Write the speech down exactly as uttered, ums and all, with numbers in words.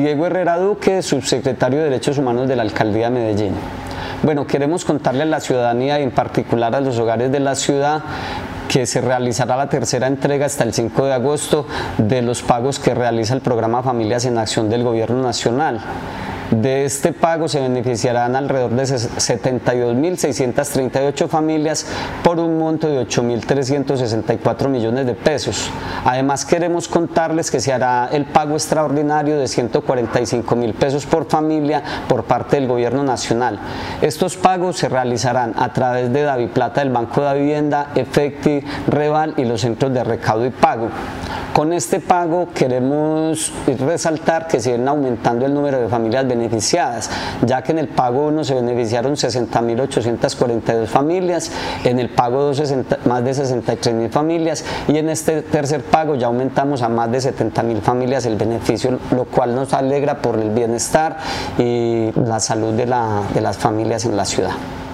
Diego Herrera Duque, subsecretario de Derechos Humanos de la Alcaldía de Medellín. Bueno, queremos contarle a la ciudadanía y en particular a los hogares de la ciudad que se realizará la tercera entrega hasta el cinco de agosto de los pagos que realiza el programa Familias en Acción del Gobierno Nacional. De este pago se beneficiarán alrededor de setenta y dos mil seiscientas treinta y ocho familias por un monto de ocho mil trescientos sesenta y cuatro millones de pesos. Además, queremos contarles que se hará el pago extraordinario de ciento cuarenta y cinco mil pesos por familia por parte del Gobierno Nacional. Estos pagos se realizarán a través de Daviplata del Banco de Vivienda, Efecti, Reval y los centros de recaudo y pago. Con este pago queremos resaltar que se viene aumentando el número de familias beneficiadas, ya que en el pago uno se beneficiaron sesenta mil ochocientas cuarenta y dos familias, en el pago dos más de sesenta y tres mil familias y en este tercer pago ya aumentamos a más de setenta mil familias el beneficio, lo cual nos alegra por el bienestar y la salud de, la, de las familias en la ciudad.